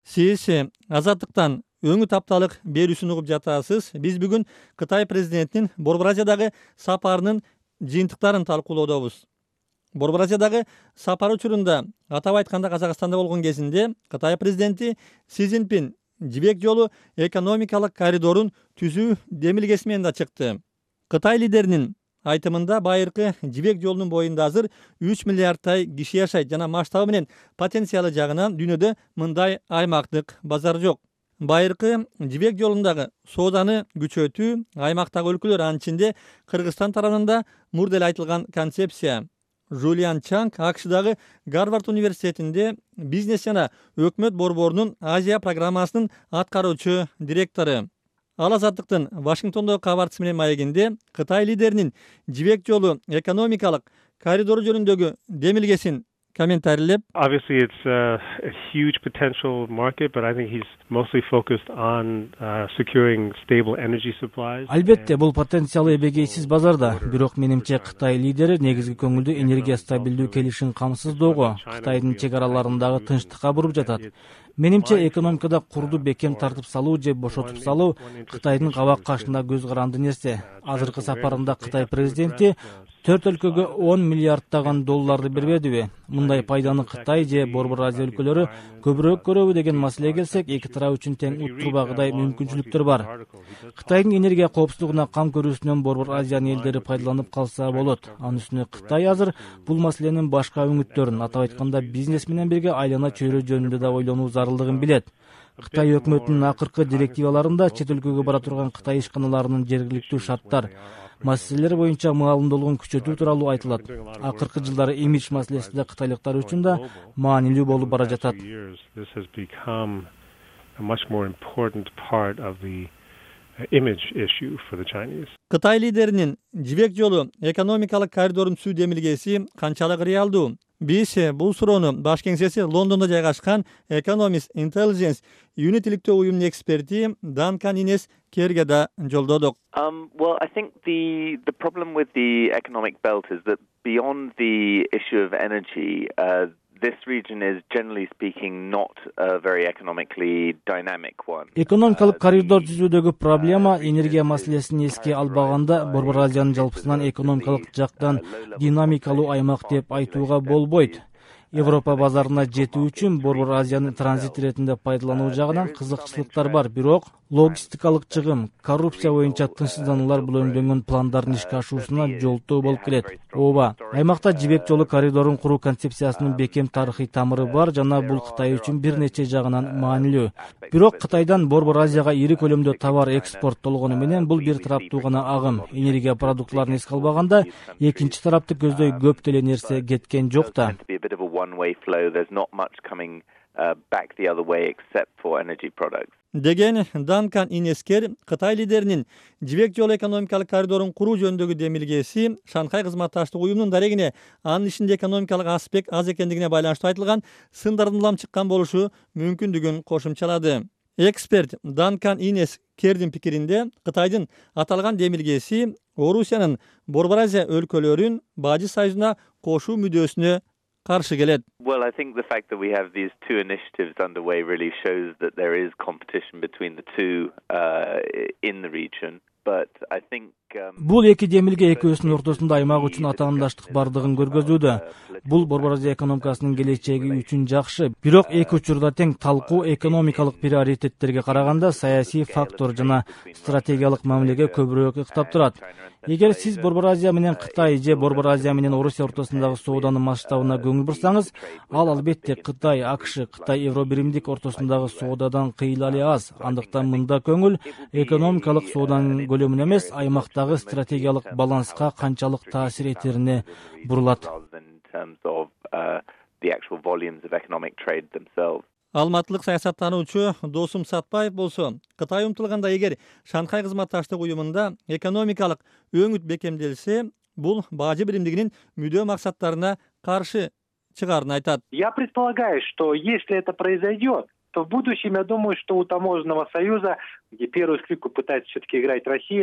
Siz Азаттыктан өңүт апталык берүүсүн угуп жатасыз. Биз бүгүн Кытай президентинин Борбор Азиядагы сапарынын жыйынтыктарын талкуулоодобуз. Борбор Азиядагы сапары учурунда, атап айтканда Казакстанда болгон кезинде, Кытай президенти Си Цзиньпин жибек жолу экономикалык коридорун түзүү демилгеси менен да чыкты. Кытай лидеринин айтымында байыркы жибек жолунун боюнда азыр 3 миллиардтай киши жашайт жана масштабы менен потенциалы жагынан дүйнөдө мындай аймактык базар жок. Байыркы жибек жолундагы сооданы күчөтүү аймактагы өлкөлөр, анын ичинде Кыргызстан тарабынан да мурда эле айтылган концепция. Жулиан Чанг АКШдагы Гарвард университетинде бизнес жана өкмөт борборунун Азия программасынын аткаруучу директору. Ал Азаттыктын Вашингтондогу кабарчысы менен маегинде Кытай лидеринин жибек жолу экономикалык коридору жөнүндөгү демилгесин комментарийлеп, Obviously, it's a huge potential market, but I think he's mostly focused on securing stable energy supplies. Албетте, бул потенциалы эбегейсиз базарда, бирок менимче Кытай лидери негизги көңүлдү энергия стабилдүү келишин камсыздоого, Кытайдын чек араларындагы тынчтыкка буруп жатат. Менимче экономикада курду бекем тартып салуу же бошотуп салуу Кытайдын кабак кашында көз каранды нерсе. Азыркы сапарында Кытай президенти 4 өлкөгө 10 миллиардтаган долларды бербедиби? Мындай пайданы Кытай же Борбор Азия өлкөлөрү көбүрөөк көрөбү деген маселеге келсек, эки тарап үчүн тең уттурбагыдай мүмкүнчүлүктөр бар. Кытайдын энергия коопсуздугуна кам көрүүсүнөн Борбор Азиянын элдери пайдаланып калса болот. Анын үстүнө Кытай азыр бул маселенин башка өңүттөрүн, атап айтканда бизнес менен бирге айлана чөйрө жөнүндө да ойлонуу зарылдыгын билет. Кытай өкмөтүнүн акыркы директиваларында чет өлкөгө бара турган Кытай ишканаларынын жергиликтүү шарттар, маселелер боюнча маалымдуулугун күчөтүү тууралуу айтылат. Акыркы жылдары имидж маселеси да кытайлыктар үчүн да маанилүү болуп бара жатат. Кытай лидеринин жибек жолу экономикалык коридорун түзүү демилгеси канчалык реалдуу? Биз бул суроону баш кеңсеси Лондондо жайгашкан Economist Intelligence юнитиликтүү уюмунун эксперти Данкан Инес Керге да жолдодук. Well, I think the problem with the economic belt is that beyond the issue of energy, this region is generally speaking not a very economically dynamic one. Экономикалык коридор түзүүдөгү проблема энергия маселесин эске албаганда Борбор Азиянын жалпысынан экономикалык жактан динамикалуу аймак деп айтууга болбойт. Европа базарына жетүү үчүн Борбор Азияны транзит иретинде пайдалануу жагынан кызыкчылыктар бар, бирок логистикалык чыгым, коррупция боюнча тынчсыздануулар бул өндөнгөн пландардын ишке ашуусуна жолтоо болуп келет. Ооба, аймакта жибек жолу коридорун куруу концепциясынын бекем тарыхый тамыры бар жана бул Кытай үчүн бир нече жагынан маанилүү. Бирок Кытайдан Борбор Азияга ири көлөмдө товар экспорттолгону менен бул бир тараптуу гана агым. Энергия продуктларын эске албаганда экинчи тарапты көздөй көп деле нерсе кеткен жок да. One-way flow. There's not much coming back the other way except for energy products. Деген Данкан Инескер Кытай лидеринин жибек жолу экономикалык коридорун куруу жөнүндөгү демилгеси Шанхай кызматташтык уюмунун дарегине анын ишинде экономикалык аспект аз экендигине байланыштуу айтылган сындардын улам чыккан болушу мүмкүндүгүн кошумчалады. Эксперт Данкан Инес Кердин пикиринде Кытайдын аталган демилгеси Орусиянын Борбор Азия өлкөлөрүн Бажы союзуна кошуу мүдөөсүнө каршы келет. Well, I think the fact that we have these two initiatives underway really shows that there is competition between the two in the region. But I think бул эки демилге экөөсүнүн ортосунда аймак үчүн атаандаштык бардыгын көргөзүүдө. Бул Борбор Азия экономикасынын келечеги үчүн жакшы. Бирок эки учурда тең талкуу экономикалык приоритеттерге караганда саясий фактор жана стратегиялык мамилеге көбүрөөк ыктап турат. Эгер сиз Борбор Азия менен Кытай же Борбор Азия менен Орусия ортосундагы сооданын масштабына көңүл бурсаңыз, ал албетте Кытай, АКШ, Кытай Евробиримдик ортосундагы соодадан кыйла эле аз. Андыктан мында көңүл экономикалык сооданын көлөмүнө эмес, аймактагы стратегиялык баланска канчалык таасир этерине бурулат. Алматылык саясаттануучу Досум Сатпаев болсо, Кытай умтулганда эгер Шанхай кызматташтык уюмунда экономикалык өңүт бекемделсе, бул бажы биримдигинин мүдөө максаттарына каршы чыгарын айтат. Я предполагаю, что если это произойдет, то в будущем, я думаю, что у таможенного союза, где первую скрипку пытается все-таки играть Россия,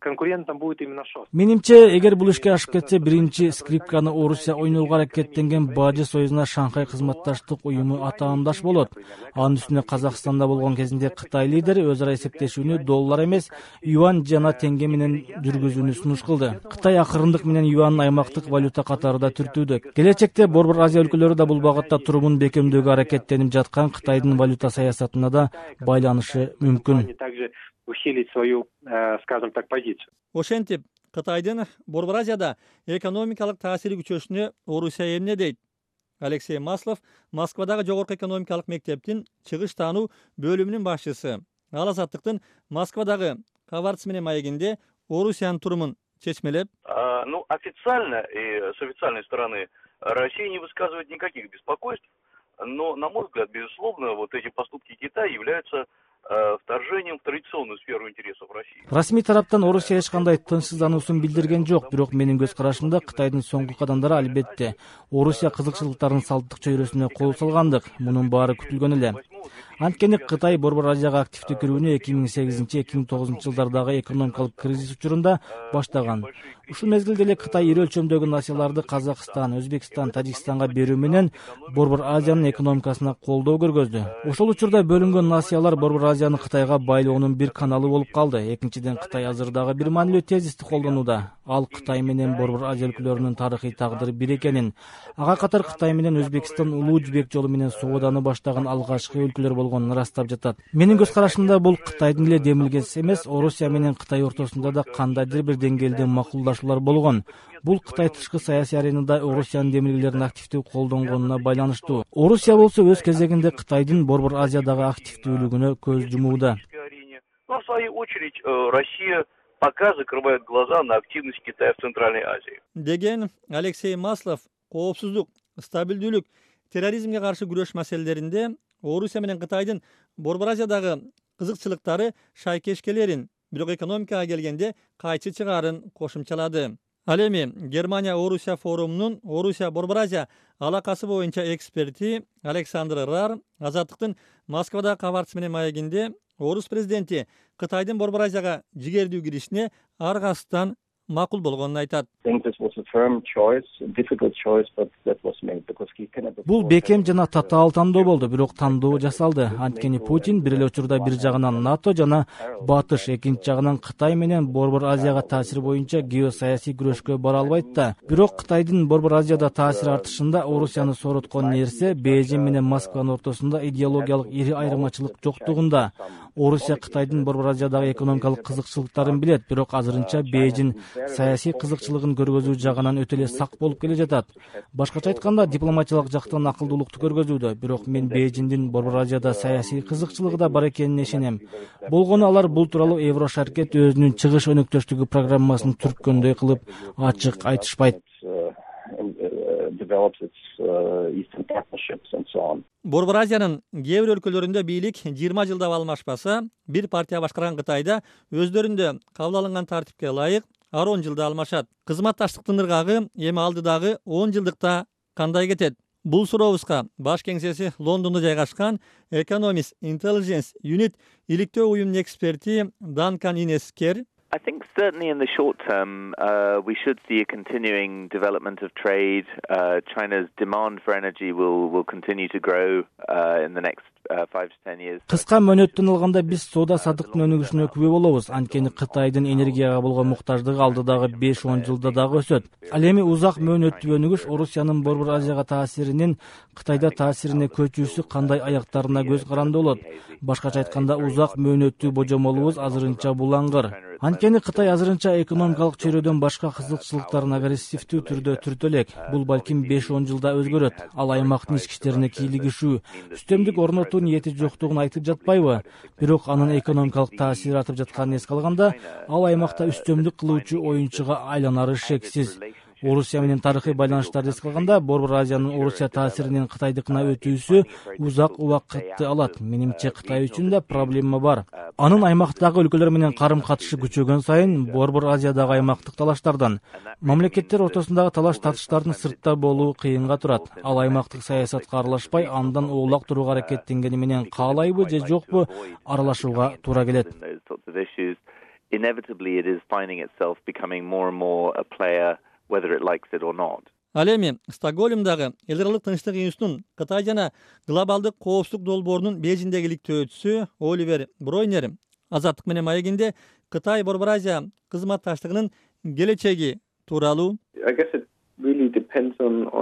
конкурентам будет именно ШОС. Менимче, эгер бул ишке ашып кетсе, биринчи скрипканы Орусия ойноого аракеттенген Бажы Союзуна Шанхай кызматташтык уюму атаандаш болот. Анын үстүнө Казакстанда болгон кезинде Кытай лидери өз ара эсептешүүнү доллар эмес, юань жана тенге менен жүргүзүүнү сунуш кылды. Кытай акырындык менен юань аймактык валюта катарында түртүүдө. Келечекте Борбор Азия өлкөлөрү да бул багытта турумун бекемдөөгө аракеттенип жаткан Кытайдын валюта саясатына да байланышы мүмкүн. Также усилить свою, скажем так, позицию. Ошентип, Кытайдын Борбор Азияда экономикалык таасири күчөшүнө Орусия эмне дейт? Алексей Маслов Москвадагы жогорку экономикалык мектептин чыгыш таануу бөлүмүнүн башчысы. Ал Азаттыктын Москвадагы Кабардине маегинде Орусиянын турумун чечмелеп, официально и с официальной стороны Россия не высказывает никаких беспокойств, но, на мой взгляд, безусловно, вот эти поступки Китая являются вторжением в традиционную сферу интересов России. Расмий тараптан Орусия эч кандай тынчсыздануусун билдирген жок, бирок менин көз карашымда Кытайдын соңку кадамдары албетте Орусия кызыкчылыктарынын салттык чөйрөсүнө кол салгандык. Мунун баары күтүлгөн эле. Анткени Кытай Борбор Азияга активдүү кирүүнү 2008-2009 жылдардагы экономикалык кризис учурунда баштаган. Ушул мезгилде эле Кытай ири өлчөмдөгү насияларды Казакстан, Өзбекстан, Тажикстанга берүү менен Борбор Азиянын экономикасына колдоо көргөздү. Ошол учурда бөлүнгөн насиялар Борбор Азияны Кытайга байлоонун бир каналы болуп калды. Экинчиден, Кытай азырдагы бир маанилүү тезисти колдонууда. Ал Кытай менен Борбор Азия өлкөлөрүнүн тарыхый тагдыры бир экенин, ага катар Кытай менен Өзбекстан улуу жибек жолу менен сооданы баштаган алгачкы өлкөлөр болгонун ырастап жатат. Менин көз карашымда бул Кытайдын эле демилгеси эмес, Орусия менен Кытай ортосунда да кандайдыр бир деңгээлде макулдашуулар болгон. Бул Кытай тышкы саясий аренада Орусиянын демилгелерин активдүү колдонгонуна байланыштуу. Орусия болсо өз кезегинде Кытайдын Борбор Азиядагы активдүүлүгүнө көз жумууда. Но в свою очередь Россия пока закрывает глаза на активность Китая в Центральной Азии. Деген Алексей Маслов коопсуздук, стабилдүүлүк, терроризмге каршы күрөш маселелеринде Орусия менен Кытайдын Борбор Азиядагы кызыкчылыктары шайкешкелерин, бирок экономикага келгенде кайчы чыгаарын кошумчалады. Ал эми Германия Орусия форумунун Орусия Борбор Азия алакасы боюнча эксперти Александр Рар Азаттыктын Москвада Кабардине маегинде Орус президенти Кытайдын Борбор Азияга жигердүү киришине ар кайсысынан макул болгонун айтат. Бул бекем жана татаал тандоо болду, бирок тандоо жасалды. Анткени Путин бир эле учурда бир жагынан НАТО жана Батыш, экинчи жагынан Кытай менен Борбор Азияга таасир боюнча геосаясий күрөшкө бара албайт да. Бирок Кытайдын Борбор Азияда таасир артышында Орусияны сороткон нерсе Бейжин менен Москванын ортосунда идеологиялык ири айырмачылык жоктугунда. Орусия Кытайдын Борбор Азиядагы экономикалык кызыкчылыктарын билет, бирок азырынча Бейжин саясий кызыкчылыгын көргөзүү жагынан өтө эле сак болуп келе жатат. Башкача айтканда, дипломатиялык жактан акылдуулукту көргөзүүдө, бирок мен Бейжиндин Борбор Азияда саясий кызыкчылыгы да бар экенине ишенем. Болгону алар бул тууралуу Еврошаркет өзүнүн чыгыш өнөктөштүгү программасын түрткөндөй кылып ачык айтышпайт. Борбор Азиянын кээ бир өлкөлөрүндө бийлик 20 жылдап алмашпаса, бир партия башкарган Кытайда өздөрүндө кабыл алынган тартипке ылайык ар 10 жылда алмашат. Кызматташтыктын ыргагы эми алдыдагы 10 жылдыкта кандай кетет? Бул сурообузга баш кеңсеси Лондондо жайгашкан Economist Intelligence Unit иликтөө уюмунун эксперти Данкан Инескер I think certainly in the short term, we should see a continuing development of trade. China's demand for energy will continue to grow in the next 5 to 10 years. Кыска мөөнөттөн алганда биз соода саттыктын өнүгүшүнө күбө болобуз. Анткени Кытайдын энергияга болгон муктаждыгы алдыдагы 5-10 жылда дагы өсөт. Ал эми узак мөөнөттүү өнүгүш Орусиянын Борбор Азияга таасиринин Кытайда таасирине көчүүсү кандай аяктарына көз каранды болот. Башкача айтканда, узак мөөнөттүү божомолубуз азырынча булаңгыр. Анткени Кытай азырынча экономикалык чөйрөдөн башка кызыкчылыктарын агрессивдүү түрдө түртө элек. Бул балким 5-10 жылда өзгөрөт. Ал аймактын ички иштерине кийлигишүү, үстөмдүк орнотуу ниети жоктугун айтып жатпайбы? Бирок анын экономикалык таасири артып жатканын эске алганда, ал аймакта үстөмдүк кылуучу оюнчуга айланары шексиз. Орусия менен тарыхый байланыштарды эске алганда, Борбор Азиянын Орусия таасиринин Кытайдыкына өтүүсү узак убакытты алат. Менимче Кытай үчүн да проблема бар. Анын аймактагы өлкөлөр менен карым-катышы күчөгөн сайын Борбор Азиядагы аймактык талаштардан, мамлекеттер ортосундагы талаш-тартыштардын сыртта болуу кыйынга турат. Ал аймактык саясатка аралашпай, андан оолак турууга аракеттенгени менен каалайбы же жокпу аралашууга туура келет. inevitably it is finding itself becoming more and more a player, whether it likes it or not. Ал эми Стокгольмдагы эл аралык тынчтык институтунун Кытай жана глобалдык коопсуздук долбоорунун Бейжиңдеги иликтөөчүсү Оливер Бройнер Азаттык менен маегинде Кытай Борбор Азия кызматташтыгынын келечеги тууралуу. I guess it really depends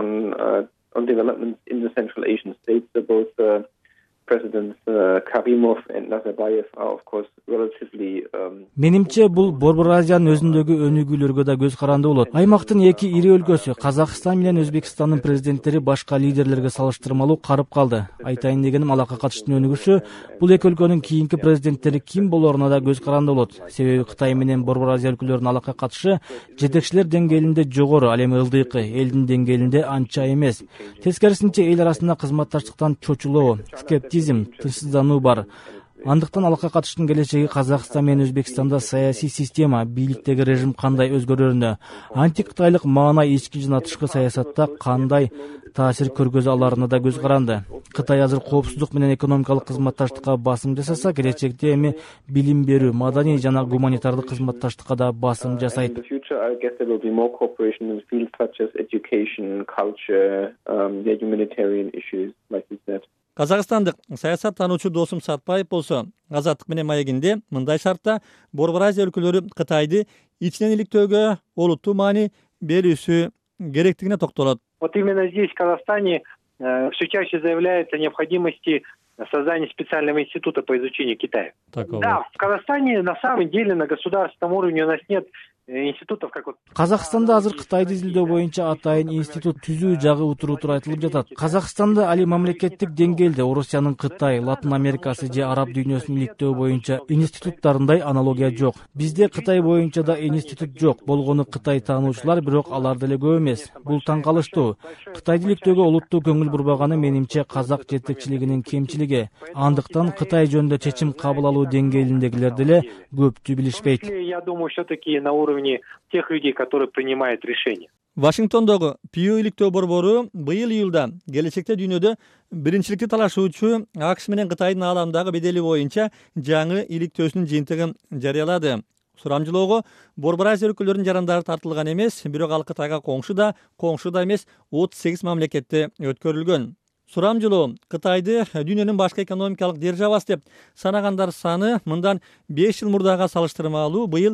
on developments in the Central Asian states. Both Presidents Karimov and Nazarbayev are, of course, relatively. Менимче бул Борбор Азиянын өзүндөгү өнүгүүлөргө да көз каранды болот. Аймактын эки ири өлкөсү Казакстан менен Өзбекстандын президенттери башка лидерлерге салыштырмалуу карып калды. Айтайын дегеним, алака катыштын өнүгүшү бул эки өлкөнүн кийинки президенттери ким болоруна да көз каранды болот. Себеби Кытай менен Борбор Азия өлкөлөрүнүн алака катышы жетекчилер деңгээлинде жогору, ал эми ылдыйкы, элдин деңгээлинде анча эмес. Тескерисинче эл арасында кызматташтыктан чочулоо, скептизм, тынчсыздануу бар. Андыктан алака катыштын келечеги Казакстан менен Өзбекстанда саясий система, бийликтеги режим кандай өзгөрөрүнө, антикытайлык маанай ички жана тышкы саясатта кандай таасир көргөзө аларына да көз каранды. Кытай азыр коопсуздук менен экономикалык кызматташтыкка басым жасаса, келечекте эми билим берүү, маданий жана гуманитардык кызматташтыкка да басым жасайт. I guess there will be more cooperation in fields such as education, culture, humanitarian issues, like you said. Казакстандык саясаттануучу Досум Сатпаев болсо Азаттык менен маегинде мындай шартта Борбор Азия өлкөлөрү Кытайды ичинен иликтөөгө олуттуу маани берүүсү керектигине токтолот. Вот именно здесь, в Казахстане, все чаще заявляется о необходимости создания специального института по изучению Китая. Да, в Казахстане на самом деле на государственном уровне у нас нет институтов, как вот. Казакстанда азыр Кытайды изилдөө боюнча атайын институт түзүү жагы утур-утур айтылып жатат. Казакстанда али мамлекеттик деңгээлде Орусиянын Кытай, Латын Америкасы же араб дүйнөсүн иликтөө боюнча институттарындай аналогия жок. Бизде Кытай боюнча да институт жок. Болгону Кытай таануучулар, бирок алар деле көп эмес. Бул таң калыштуу. Кытайды иликтөөгө олуттуу көңүл бурбаганы менимче казак жетекчилигинин кемчилиги. Андыктан Кытай жөнүндө чечим кабыл алуу деңгээлиндегилер деле көптү билишпейт. Я думаю, все-таки на уровне тех людей, которые принимают решения. Вашингтондогу Пью иликтөө борбору быйыл июлда келечекте дүйнөдө биринчиликти талашуучу АКШ менен Кытайдын ааламдагы бедели боюнча жаңы иликтөөсүнүн жыйынтыгын жарыялады. Сурамжылоого Борбор Азия өлкөлөрүнүн жарандары тартылган эмес, бирок ал Кытайга коңшу да эмес 38 мамлекетте өткөрүлгөн. Сурамжылоо Кытайды дүйнөнүн башка экономикалык державасы деп санагандар саны мындан 5 жыл мурдага салыштырмалуу быйыл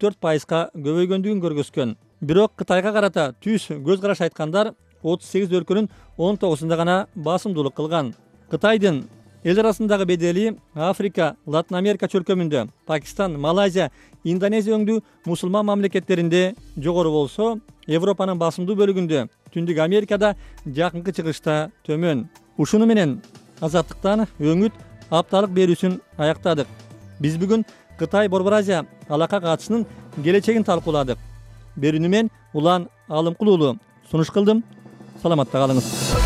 14%га көбөйгөндүгүн көргөзгөн. Бирок Кытайга карата түз көз караш айткандар 38 өлкөнүн 19-ында гана басымдуулук кылган. Кытайдын эл арасындагы бедели Африка, Латын Америка чөлкөмүндө, Пакистан, Малайзия, Индонезия өңдүү мусулман мамлекеттеринде жогору болсо, Европанын басымдуу бөлүгүндө, Түндүк Америкада жакынкы чыгышта төмөн. Ушуну менен Азаттыктан өңүт апталык берүүсүн аяктадык. Биз бүгүн Кытай Борбор Азия алака катышынын келечегин талкууладык. Берүүнү мен Улан Алымкулуулу сунуш кылдым. Саламатта калыңыз.